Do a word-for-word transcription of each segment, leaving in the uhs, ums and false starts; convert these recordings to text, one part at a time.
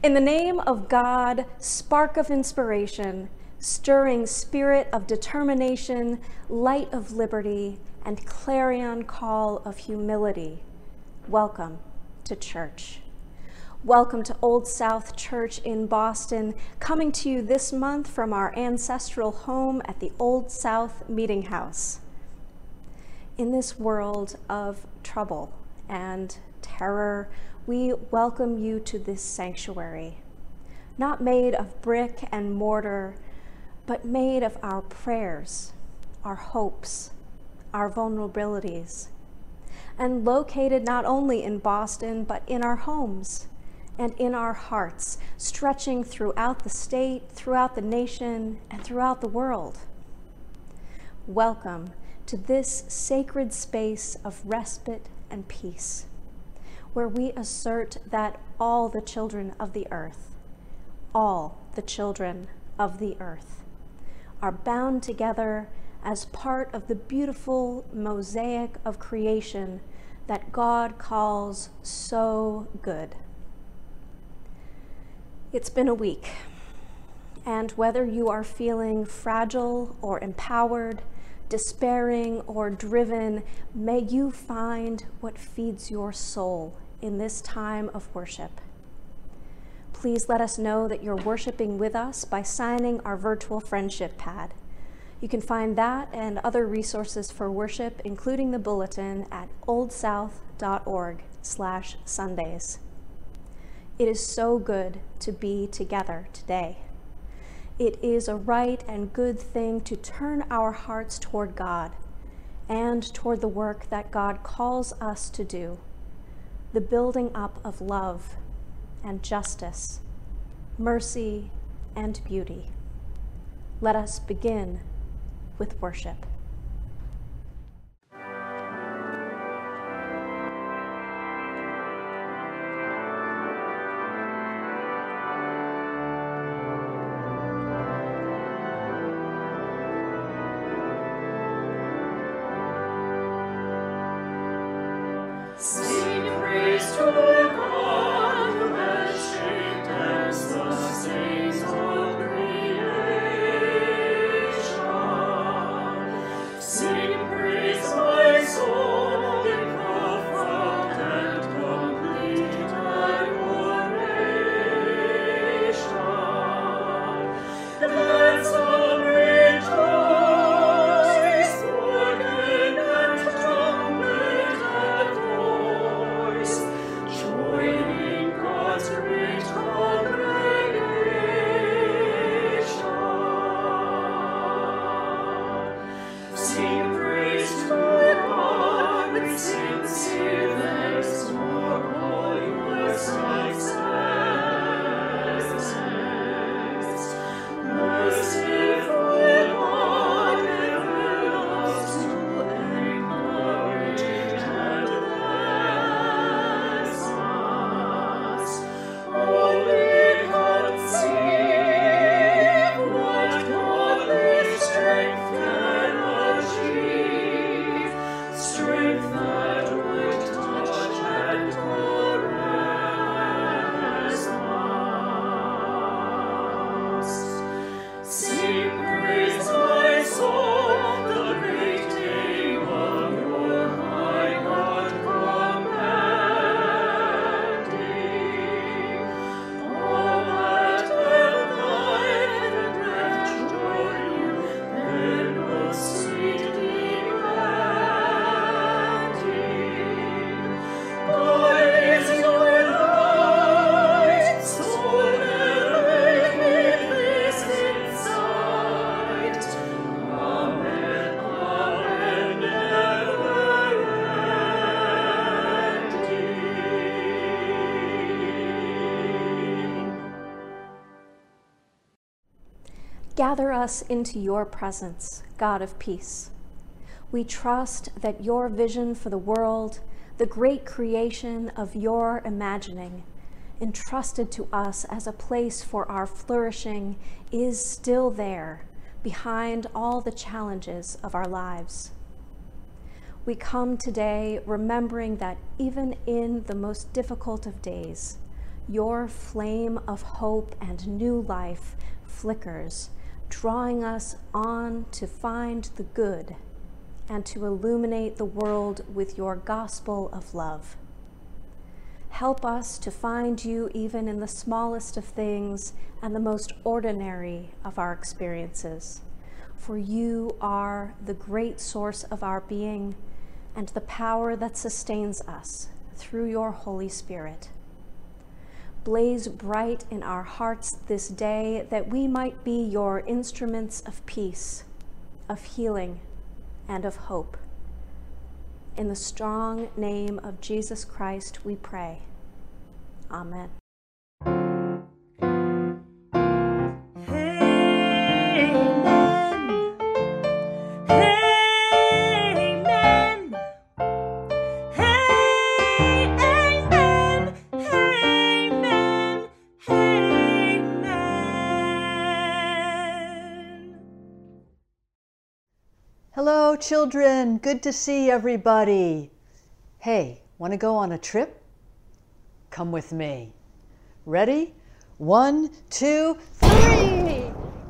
In the name of God, spark of inspiration, stirring spirit of determination, light of liberty, and clarion call of humility, welcome to church. Welcome to Old South Church in Boston, coming to you this month from our ancestral home at the Old South Meeting House. In this world of trouble and terror, we welcome you to this sanctuary, not made of brick and mortar, but made of our prayers, our hopes, our vulnerabilities, and located not only in Boston, but in our homes and in our hearts, stretching throughout the state, throughout the nation, and throughout the world. Welcome to this sacred space of respite and peace, where we assert that all the children of the earth, all the children of the earth, are bound together as part of the beautiful mosaic of creation that God calls so good. It's been a week, and whether you are feeling fragile or empowered, despairing or driven, may you find what feeds your soul in this time of worship. Please let us know that you're worshiping with us by signing our virtual friendship pad. You can find that and other resources for worship, including the bulletin, at oldsouth.org slash Sundays. It is so good to be together today. It is a right and good thing to turn our hearts toward God and toward the work that God calls us to do, the building up of love and justice, mercy and beauty. Let us begin with worship. Gather us into your presence, God of peace. We trust that your vision for the world, the great creation of your imagining, entrusted to us as a place for our flourishing, is still there behind all the challenges of our lives. We come today remembering that even in the most difficult of days, your flame of hope and new life flickers, drawing us on to find the good and to illuminate the world with your gospel of love. Help us to find you even in the smallest of things and the most ordinary of our experiences, for you are the great source of our being and the power that sustains us through your Holy Spirit. Blaze bright in our hearts this day that we might be your instruments of peace, of healing, and of hope. In the strong name of Jesus Christ we pray. Amen. Hello, children. Good to see everybody. Hey, want to go on a trip? Come with me. Ready? One, two, three!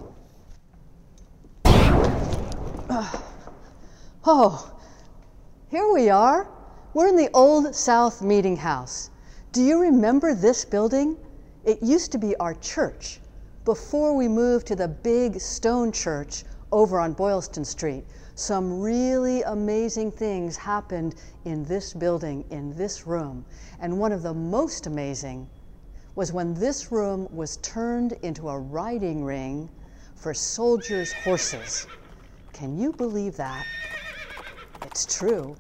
Oh, here we are. We're in the Old South Meeting House. Do you remember this building? It used to be our church before we moved to the big stone church over on Boylston Street. Some really amazing things happened in this building, in this room. And one of the most amazing was when this room was turned into a riding ring for soldiers' horses. Can you believe that? It's true.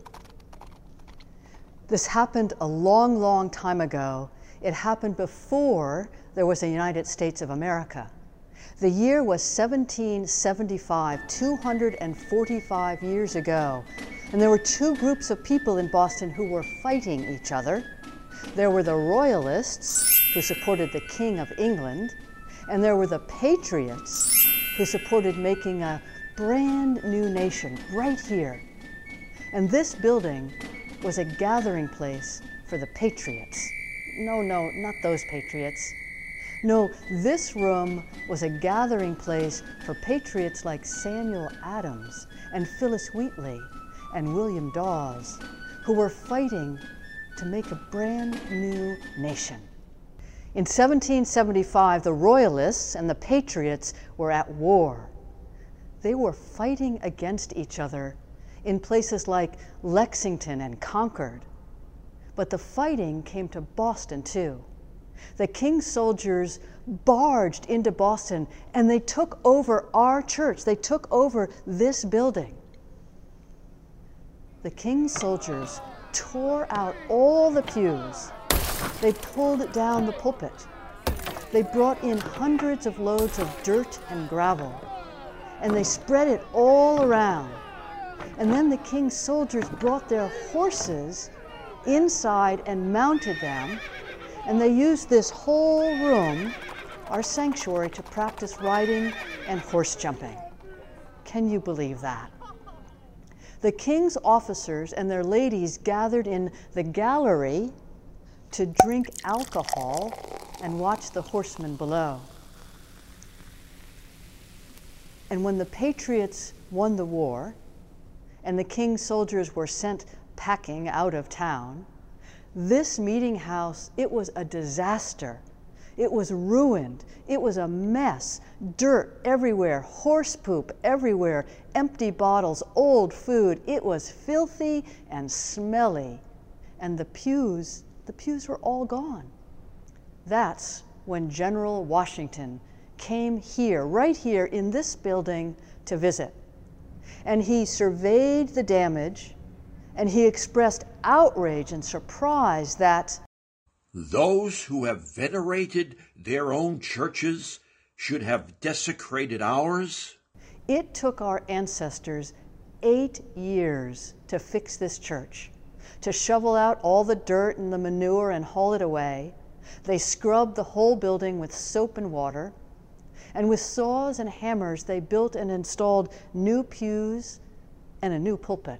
This happened a long, long time ago. It happened before there was a United States of America. The year was seventeen seventy-five, two hundred forty-five years ago, and there were two groups of people in Boston who were fighting each other. There were the Royalists, who supported the King of England, and there were the Patriots, who supported making a brand new nation right here. And this building was a gathering place for the Patriots. No, no, not those Patriots. No, this room was a gathering place for patriots like Samuel Adams and Phyllis Wheatley and William Dawes, who were fighting to make a brand new nation. In seventeen seventy-five, the Royalists and the Patriots were at war. They were fighting against each other in places like Lexington and Concord. But the fighting came to Boston too. The King's soldiers barged into Boston and they took over our church. They took over this building. The King's soldiers tore out all the pews. They pulled down the pulpit. They brought in hundreds of loads of dirt and gravel, and they spread it all around. And then the King's soldiers brought their horses inside and mounted them, and they used this whole room, our sanctuary, to practice riding and horse jumping. Can you believe that? The King's officers and their ladies gathered in the gallery to drink alcohol and watch the horsemen below. And when the Patriots won the war and the King's soldiers were sent packing out of town, this meeting house, it was a disaster. It was ruined. It was a mess. Dirt everywhere, horse poop everywhere, empty bottles, old food. It was filthy and smelly. And the pews, the pews were all gone. That's when General Washington came here, right here in this building, to visit. And he surveyed the damage, and he expressed outrage and surprise that those who have venerated their own churches should have desecrated ours. It took our ancestors eight years to fix this church, to shovel out all the dirt and the manure and haul it away. They scrubbed the whole building with soap and water, and with saws and hammers they built and installed new pews and a new pulpit.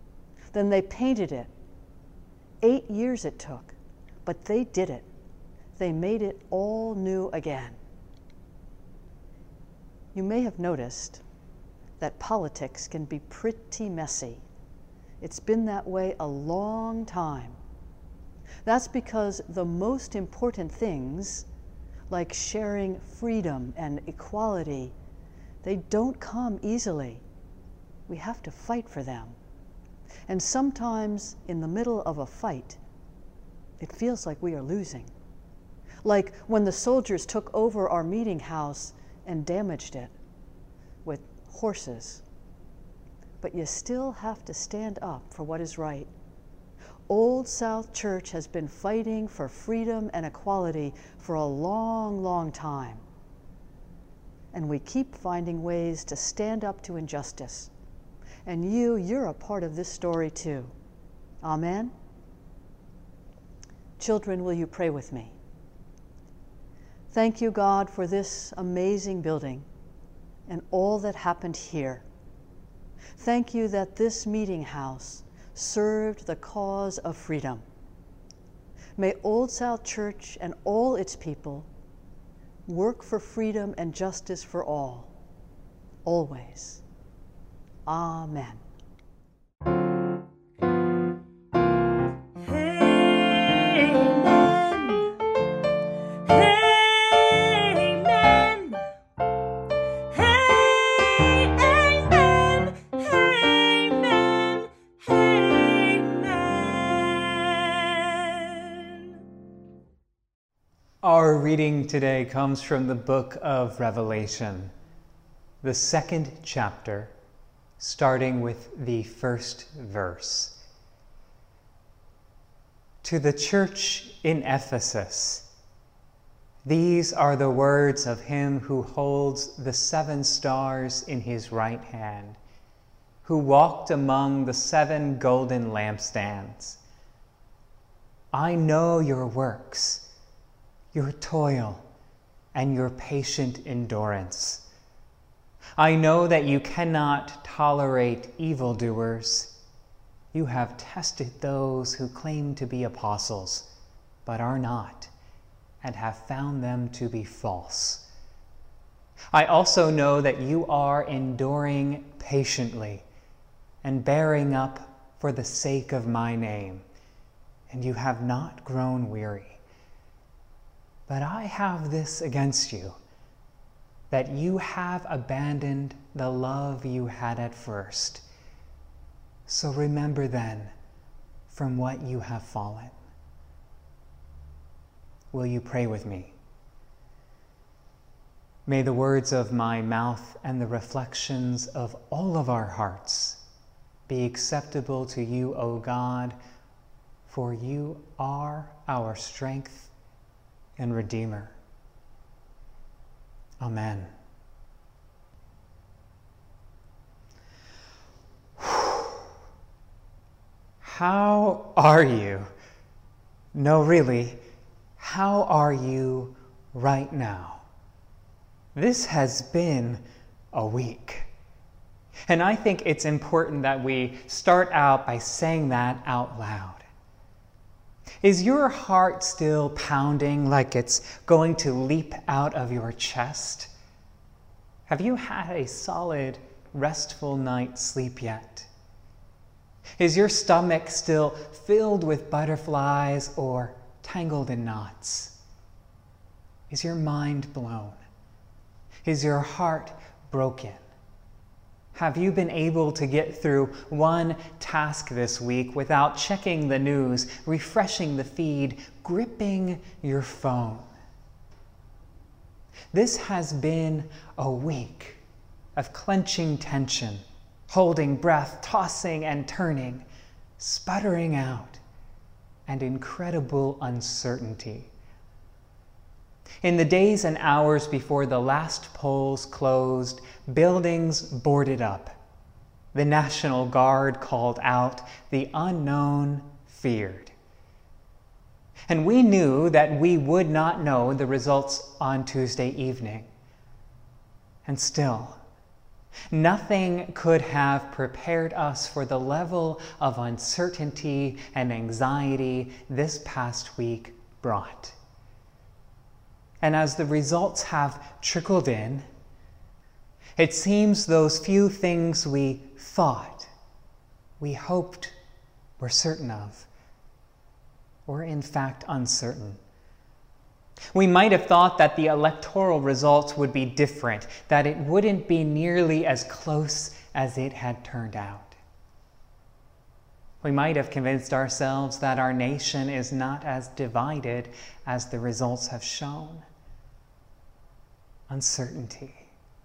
Then they painted it. Eight years it took, but they did it. they made it all new again. You may have noticed that politics can be pretty messy. It's been that way a long time. That's because the most important things, like sharing freedom and equality, they don't come easily. We have to fight for them. And sometimes in the middle of a fight, it feels like we are losing. Like when the soldiers took over our meeting house and damaged it with horses. But you still have to stand up for what is right. Old South Church has been fighting for freedom and equality for a long, long time. And we keep finding ways to stand up to injustice. And you, you're a part of this story too. Amen? Children, will you pray with me? Thank you, God, for this amazing building and all that happened here. Thank you that this meeting house served the cause of freedom. May Old South Church and all its people work for freedom and justice for all, always. Amen. Our reading today comes from the book of Revelation, the second chapter, starting with the first verse. To the church in Ephesus, these are the words of him who holds the seven stars in his right hand, who walked among the seven golden lampstands. I know your works, your toil, and your patient endurance. I know that you cannot tolerate evildoers. You have tested those who claim to be apostles, but are not, and have found them to be false. I also know that you are enduring patiently and bearing up for the sake of my name, and you have not grown weary. But I have this against you, that you have abandoned the love you had at first. So remember then from what you have fallen. Will you pray with me? May the words of my mouth and the reflections of all of our hearts be acceptable to you, O God, for you are our strength and Redeemer. Amen. How are you? No, really, how are you right now? This has been a week. And I think it's important that we start out by saying that out loud. Is your heart still pounding like it's going to leap out of your chest? Have you had a solid, restful night's sleep yet? Is your stomach still filled with butterflies or tangled in knots? Is your mind blown? Is your heart broken? Have you been able to get through one task this week without checking the news, refreshing the feed, gripping your phone? This has been a week of clenching tension, holding breath, tossing and turning, sputtering out, and incredible uncertainty. In the days and hours before the last polls closed, buildings boarded up. The National Guard called out, the unknown feared. And we knew that we would not know the results on Tuesday evening. And still, nothing could have prepared us for the level of uncertainty and anxiety this past week brought. And as the results have trickled in, it seems those few things we thought, we hoped, were certain of, were in fact uncertain. We might have thought that the electoral results would be different, that it wouldn't be nearly as close as it had turned out. We might have convinced ourselves that our nation is not as divided as the results have shown. Uncertainty.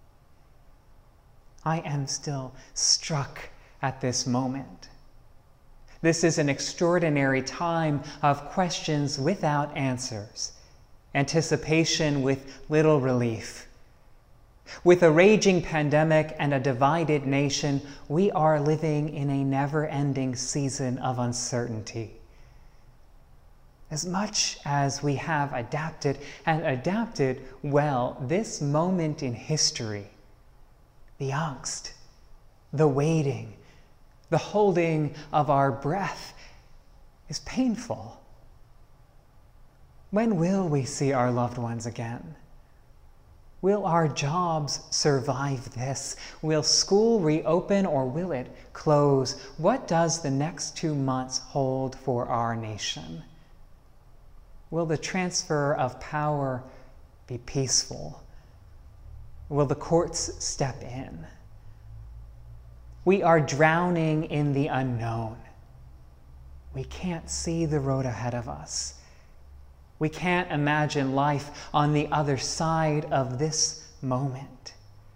I am still struck at this moment. This is an extraordinary time of questions without answers, anticipation with little relief. With a raging pandemic and a divided nation, we are living in a never-ending season of uncertainty. As much as we have adapted, and adapted well, this moment in history, the angst, the waiting, the holding of our breath, is painful. When will we see our loved ones again? Will our jobs survive this? Will school reopen or will it close? What does the next two months hold for our nation? Will the transfer of power be peaceful? Will the courts step in? We are drowning in the unknown. We can't see the road ahead of us. We can't imagine life on the other side of this moment.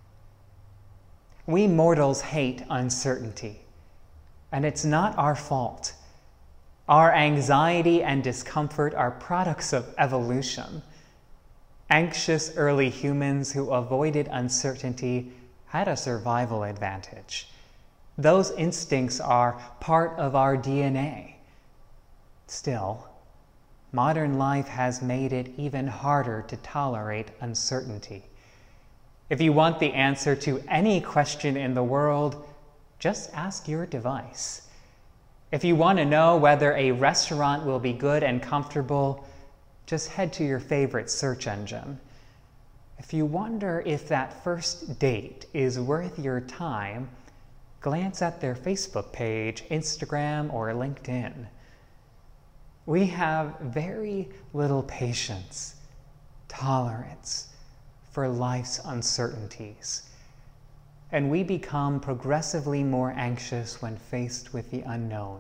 We mortals hate uncertainty, and it's not our fault. Our anxiety and discomfort are products of evolution. Anxious early humans who avoided uncertainty had a survival advantage. Those instincts are part of our D N A. Still, modern life has made it even harder to tolerate uncertainty. If you want the answer to any question in the world, just ask your device. If you want to know whether a restaurant will be good and comfortable, just head to your favorite search engine. If you wonder if that first date is worth your time, glance at their Facebook page, Instagram, or LinkedIn. We have very little patience, tolerance for life's uncertainties, and we become progressively more anxious when faced with the unknown.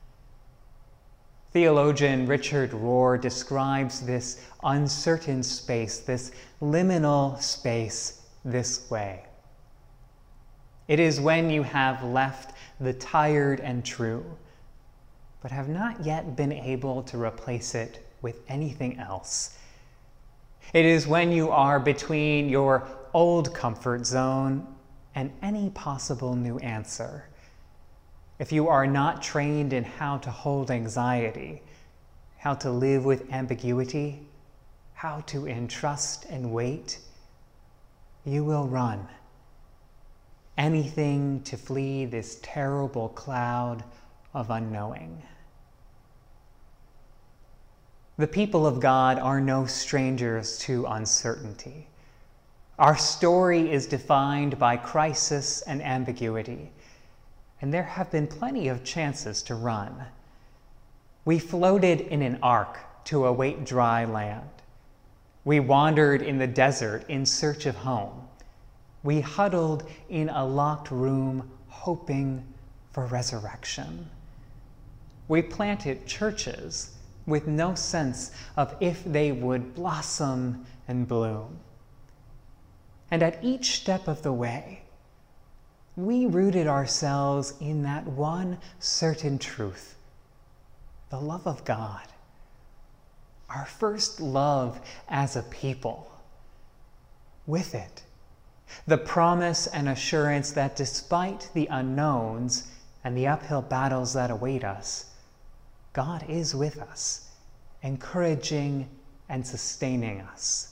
Theologian Richard Rohr describes this uncertain space, this liminal space, this way. It is when you have left the tired and true, but have not yet been able to replace it with anything else. It is when you are between your old comfort zone and any possible new answer. If you are not trained in how to hold anxiety, how to live with ambiguity, how to entrust and wait, you will run. Anything to flee this terrible cloud of unknowing. The people of God are no strangers to uncertainty. Our story is defined by crisis and ambiguity, and there have been plenty of chances to run. We floated in an ark to await dry land. We wandered in the desert in search of home. We huddled in a locked room hoping for resurrection. We planted churches with no sense of if they would blossom and bloom. And at each step of the way, we rooted ourselves in that one certain truth, the love of God, our first love as a people. With it, the promise and assurance that despite the unknowns and the uphill battles that await us, God is with us, encouraging and sustaining us.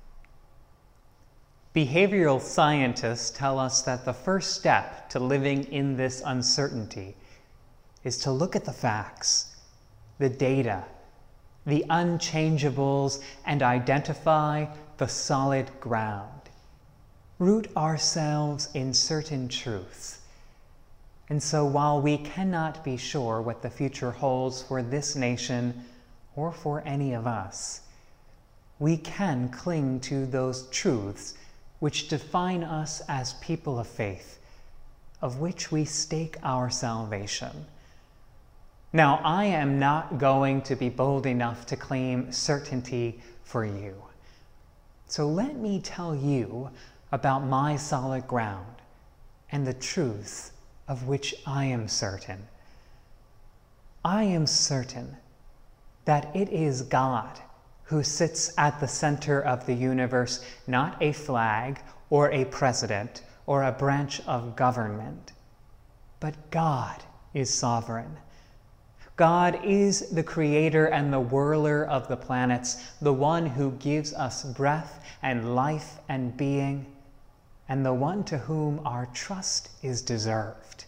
Behavioral scientists tell us that the first step to living in this uncertainty is to look at the facts, the data, the unchangeables, and identify the solid ground. Root ourselves in certain truths. And so while we cannot be sure what the future holds for this nation or for any of us, we can cling to those truths which define us as people of faith, of which we stake our salvation. Now, I am not going to be bold enough to claim certainty for you. So let me tell you about my solid ground and the truths of which I am certain. I am certain that it is God who sits at the center of the universe, not a flag or a president or a branch of government, but God is sovereign. God is the creator and the whirler of the planets, the one who gives us breath and life and being, and the one to whom our trust is deserved.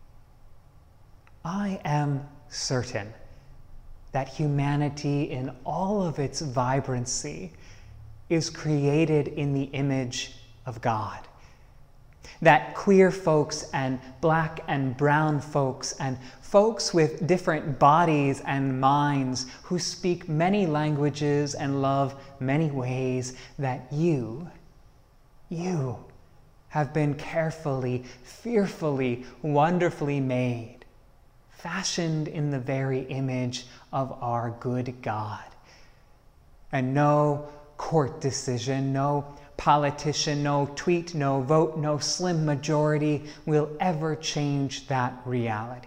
I am certain that humanity in all of its vibrancy is created in the image of God. That queer folks and black and brown folks and folks with different bodies and minds who speak many languages and love many ways, that you, you have been carefully, fearfully, wonderfully made, fashioned in the very image of our good God. And no court decision, no politician, no tweet, no vote, no slim majority will ever change that reality.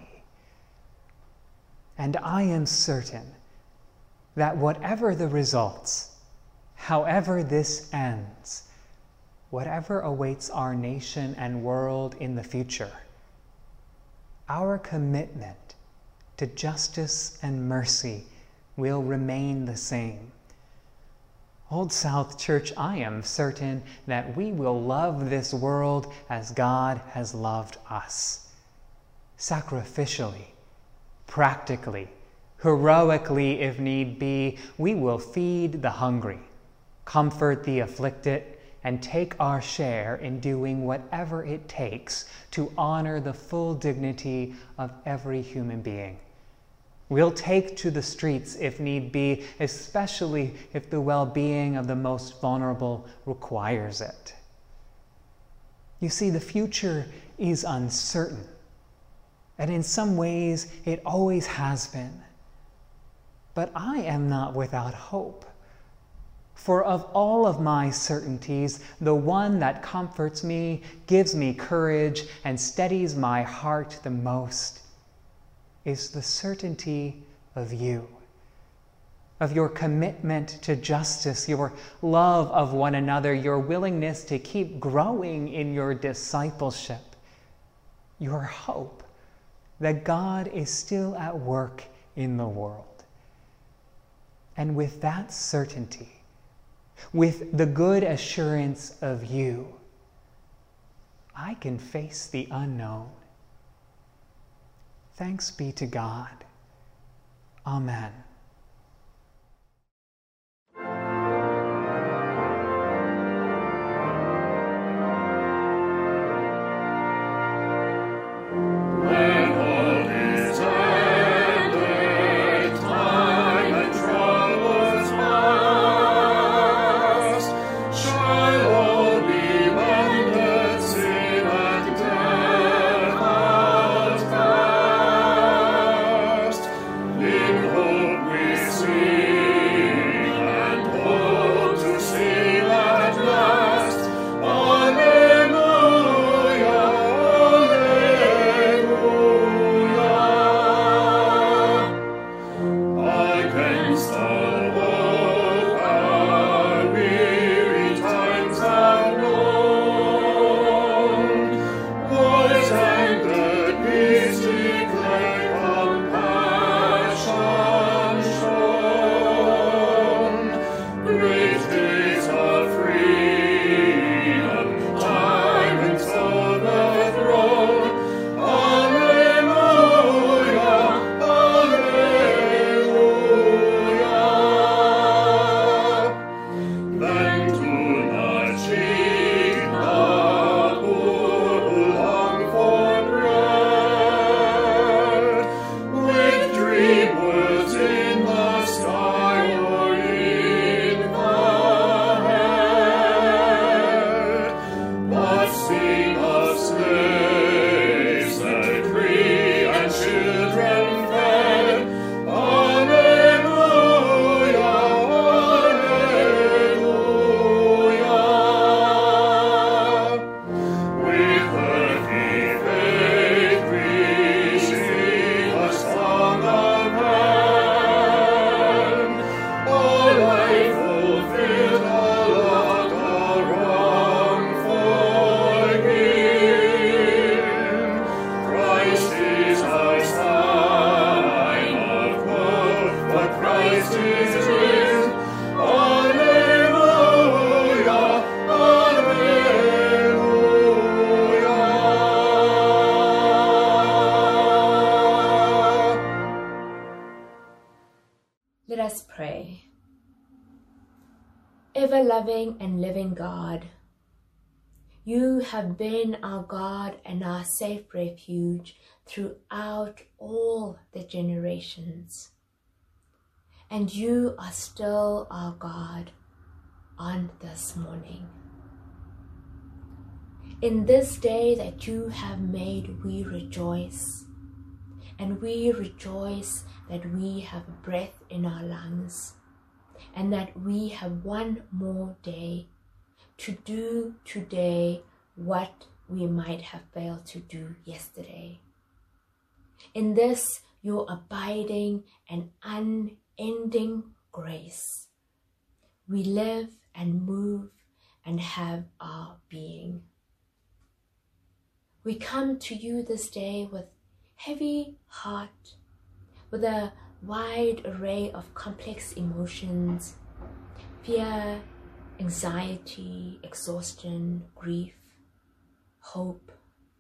And I am certain that whatever the results, however this ends, whatever awaits our nation and world in the future, our commitment to justice and mercy will remain the same. Old South Church, I am certain that we will love this world as God has loved us. Sacrificially, practically, heroically if need be, we will feed the hungry, comfort the afflicted, and take our share in doing whatever it takes to honor the full dignity of every human being. We'll take to the streets if need be, especially if the well-being of the most vulnerable requires it. You see, the future is uncertain, and in some ways it always has been. But I am not without hope. For of all of my certainties, the one that comforts me, gives me courage, and steadies my heart the most is the certainty of you, of your commitment to justice, your love of one another, your willingness to keep growing in your discipleship, your hope that God is still at work in the world. And with that certainty, with the good assurance of you, I can face the unknown. Thanks be to God. Amen. In hope than to the cheek the poor who long for bread, with dream words in the sky or in the head, but sing of slaves set free and children fed. Alleluia, alleluia. With earthly faith we sing a song of heaven, all life fulfilled, all of the wrong forgiven. Christ is our sign of hope, for Christ is risen. Alleluia, alleluia. Let us pray. Ever-loving and living God, you have been our God and our safe refuge throughout all the generations. And you are still our God on this morning. In this day that you have made, we rejoice. And we rejoice that we have breath in our lungs, and that we have one more day to do today what we might have failed to do yesterday. In this, your abiding and unending grace, we live and move and have our being. We come to you this day with heavy heart, with a wide array of complex emotions, fear, anxiety, exhaustion, grief, hope.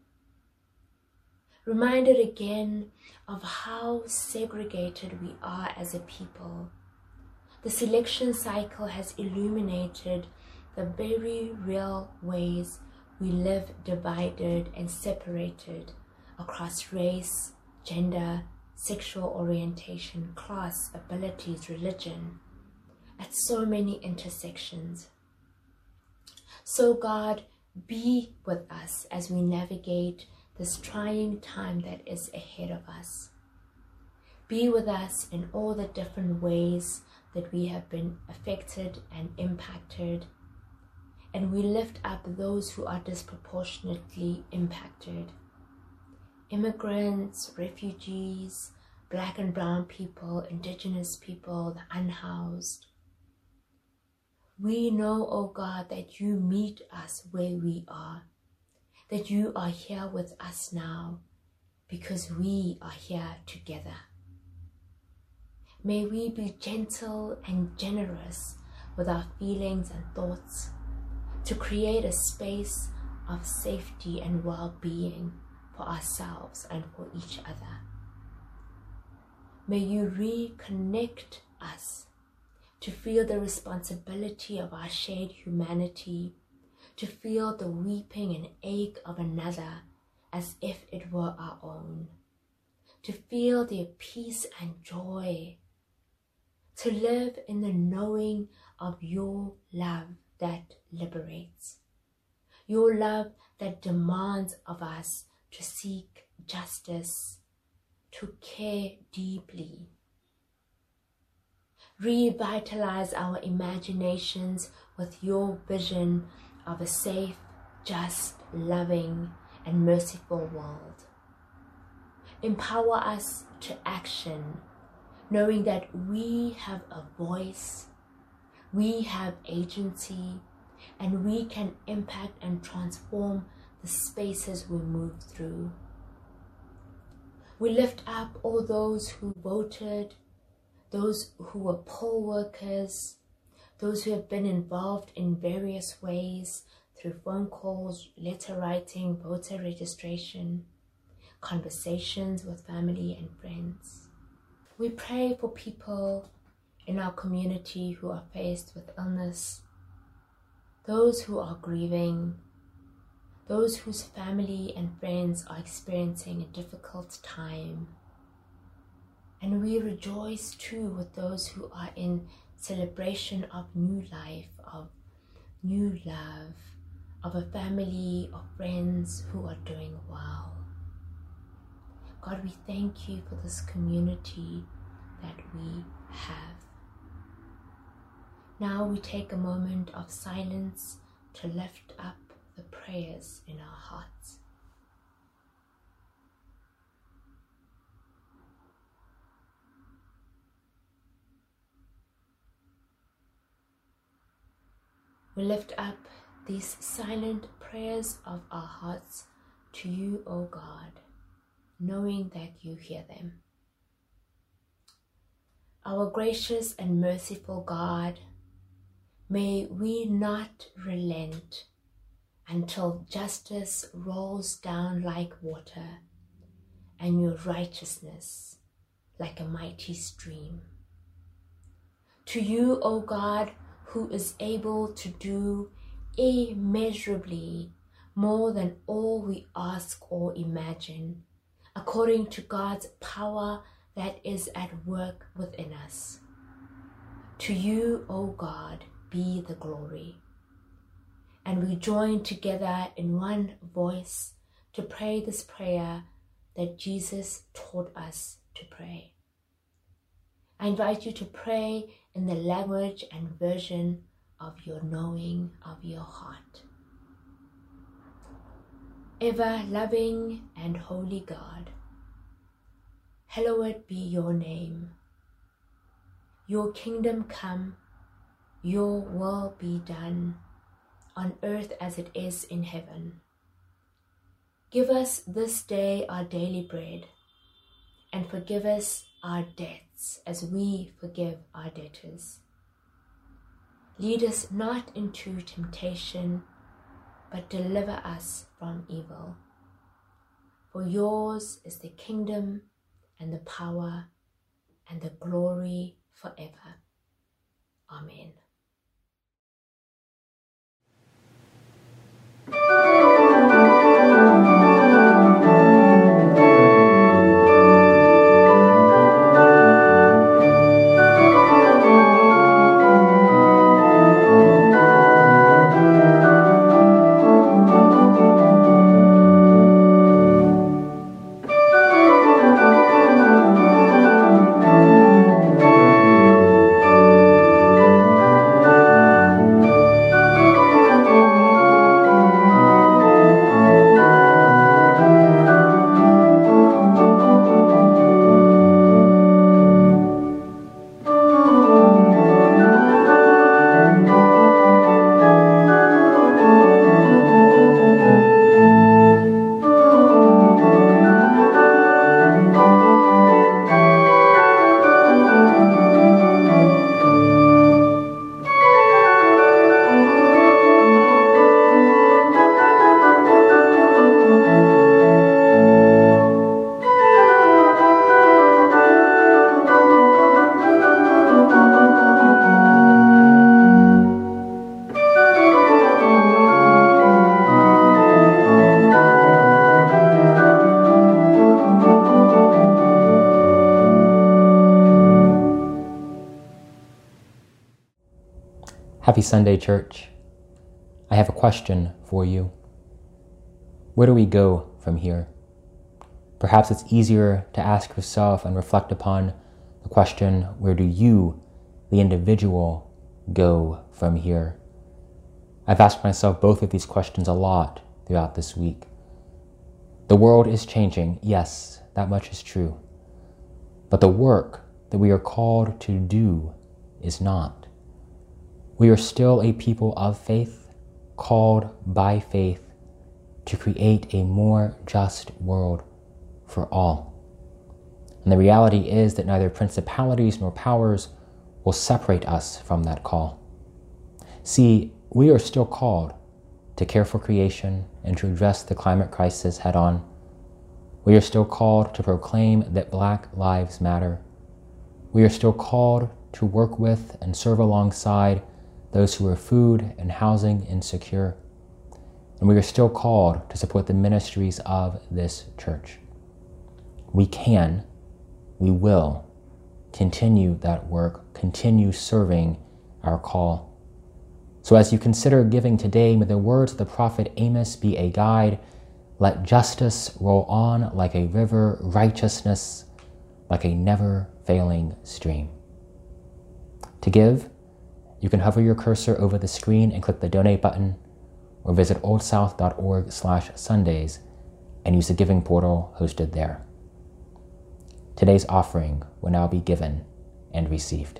Reminded again of how segregated we are as a people. The selection cycle has illuminated the very real ways we live divided and separated across race, gender, sexual orientation, class, abilities, religion, at so many intersections. So God, be with us as we navigate this trying time that is ahead of us. Be with us in all the different ways that we have been affected and impacted, and we lift up those who are disproportionately impacted. Immigrants, refugees, Black and brown people, indigenous people, the unhoused. We know, oh God, that you meet us where we are, that you are here with us now because we are here together. May we be gentle and generous with our feelings and thoughts to create a space of safety and well-being for ourselves and for each other. May you reconnect us to feel the responsibility of our shared humanity, to feel the weeping and ache of another as if it were our own, to feel their peace and joy, to live in the knowing of your love that liberates, your love that demands of us to seek justice, to care deeply. Revitalize our imaginations with your vision of a safe, just, loving, and merciful world. Empower us to action, knowing that we have a voice, we have agency, and we can impact and transform the spaces we move through. We lift up all those who voted, those who were poll workers, those who have been involved in various ways through phone calls, letter writing, voter registration, conversations with family and friends. We pray for people in our community who are faced with illness, those who are grieving, those whose family and friends are experiencing a difficult time. And we rejoice too with those who are in celebration of new life, of new love, of a family of friends who are doing well. God, we thank you for this community that we have. Now we take a moment of silence to lift up the prayers in our hearts. We lift up these silent prayers of our hearts to you, O God, knowing that you hear them. Our gracious and merciful God, may we not relent until justice rolls down like water and your righteousness like a mighty stream. To you, O God, who is able to do immeasurably more than all we ask or imagine, according to God's power that is at work within us. To you, O God, be the glory. And we join together in one voice to pray this prayer that Jesus taught us to pray. I invite you to pray in the language and version of your knowing of your heart. Ever loving and holy God, hallowed be your name. Your kingdom come, your will be done, on earth as it is in heaven. Give us this day our daily bread, and forgive us our debts as we forgive our debtors. Lead us not into temptation, but deliver us from evil. For yours is the kingdom and the power and the glory forever. Amen. Happy Sunday, church. I have a question for you. Where do we go from here? Perhaps it's easier to ask yourself and reflect upon the question, where do you, the individual, go from here? I've asked myself both of these questions a lot throughout this week. The world is changing, yes, that much is true. But the work that we are called to do is not. We are still a people of faith, called by faith to create a more just world for all. And the reality is that neither principalities nor powers will separate us from that call. See, we are still called to care for creation and to address the climate crisis head on. We are still called to proclaim that Black lives matter. We are still called to work with and serve alongside those who are food and housing insecure. And we are still called to support the ministries of this church. We can, we will continue that work, continue serving our call. So as you consider giving today, may the words of the prophet Amos be a guide. Let justice roll on like a river, righteousness like a never-failing stream. To give, you can hover your cursor over the screen and click the donate button, or visit oldsouth.org slash Sundays and use the giving portal hosted there. Today's offering will now be given and received.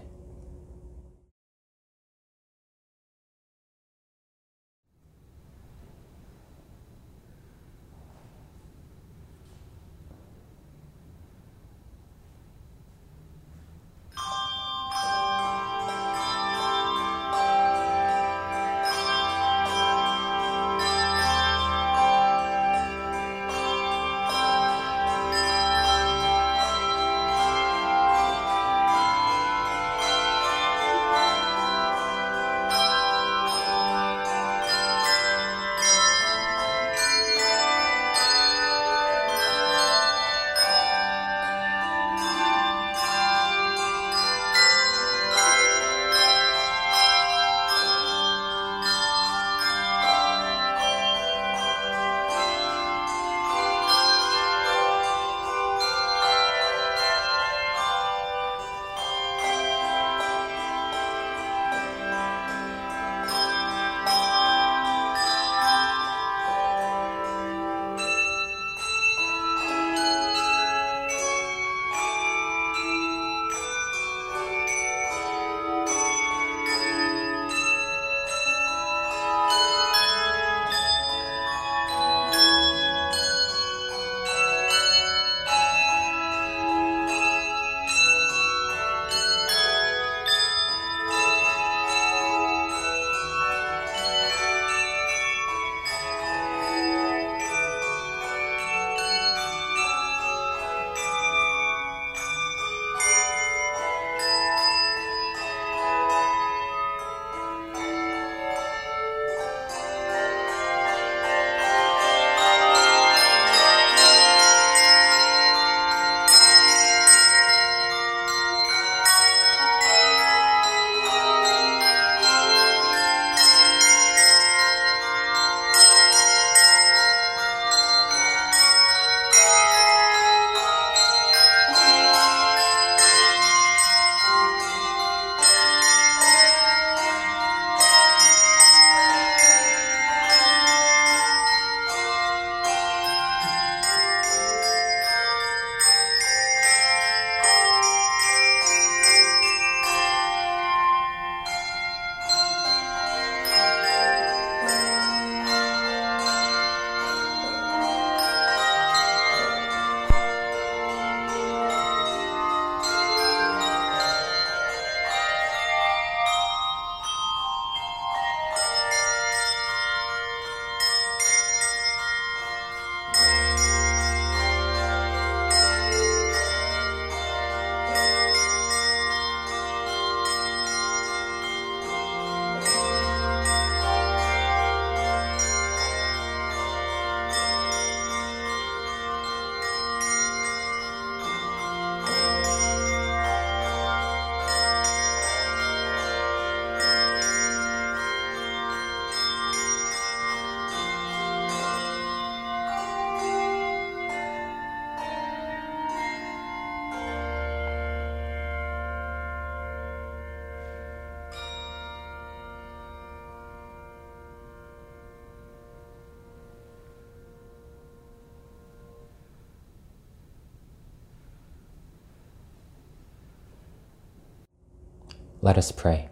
Let us pray.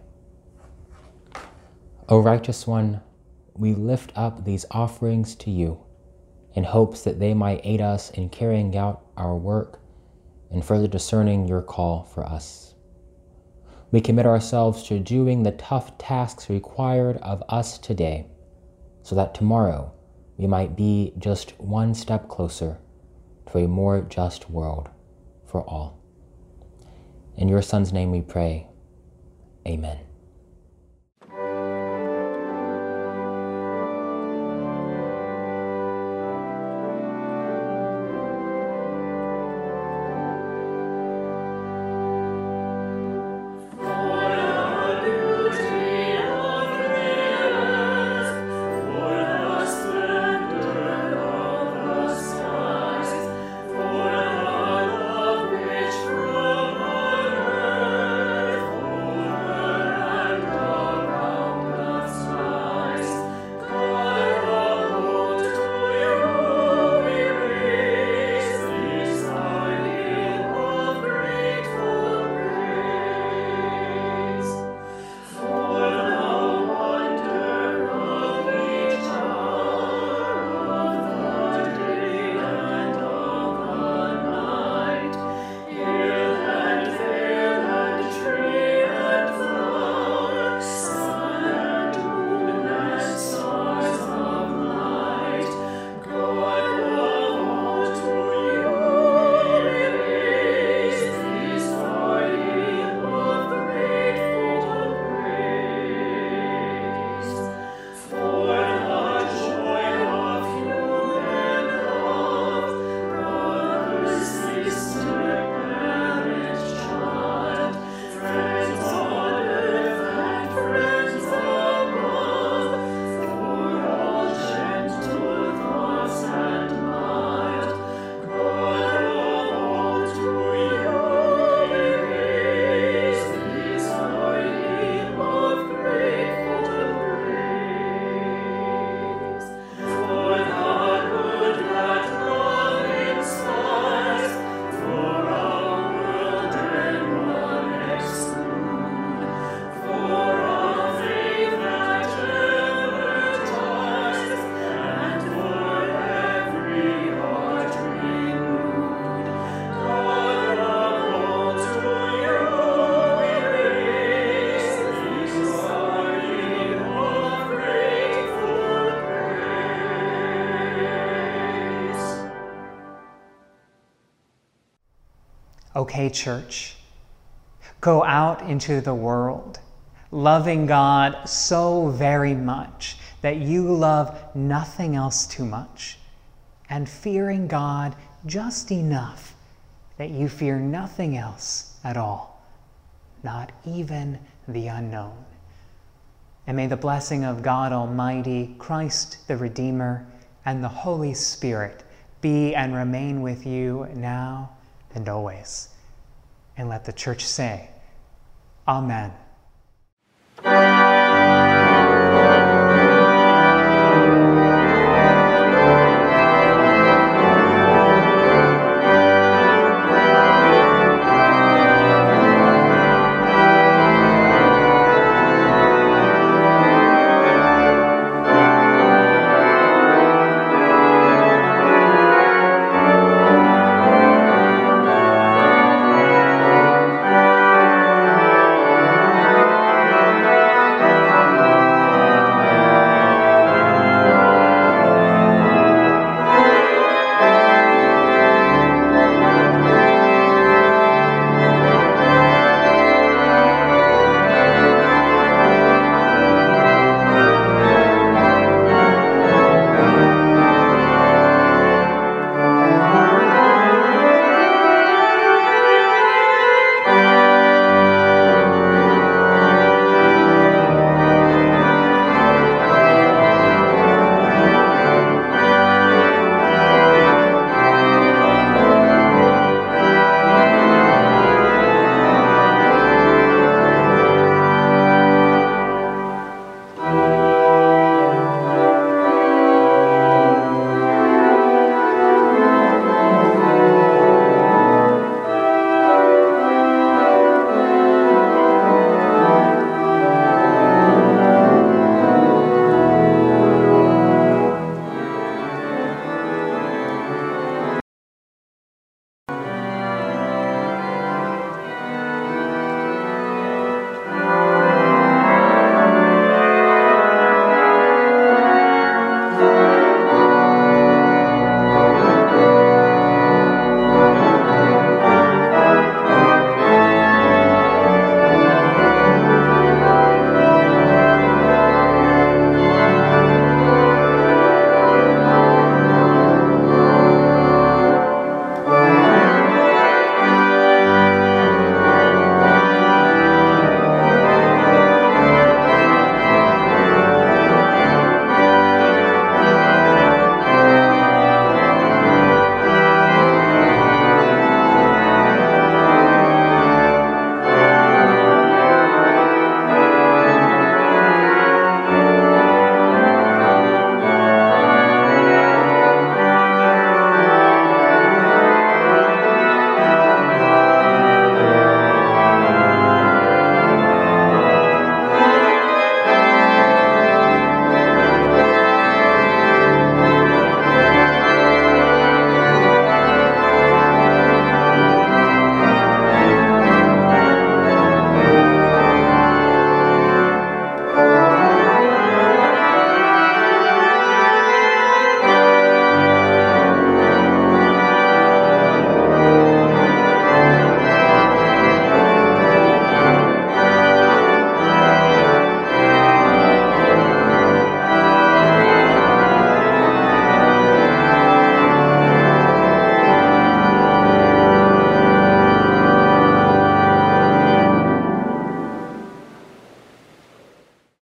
O righteous one, we lift up these offerings to you in hopes that they might aid us in carrying out our work and further discerning your call for us. We commit ourselves to doing the tough tasks required of us today, so that tomorrow we might be just one step closer to a more just world for all. In your Son's name we pray. Amen. Okay, church, go out into the world, loving God so very much that you love nothing else too much, and fearing God just enough that you fear nothing else at all, not even the unknown. And may the blessing of God Almighty, Christ the Redeemer, and the Holy Spirit be and remain with you now and always. And let the church say, Amen.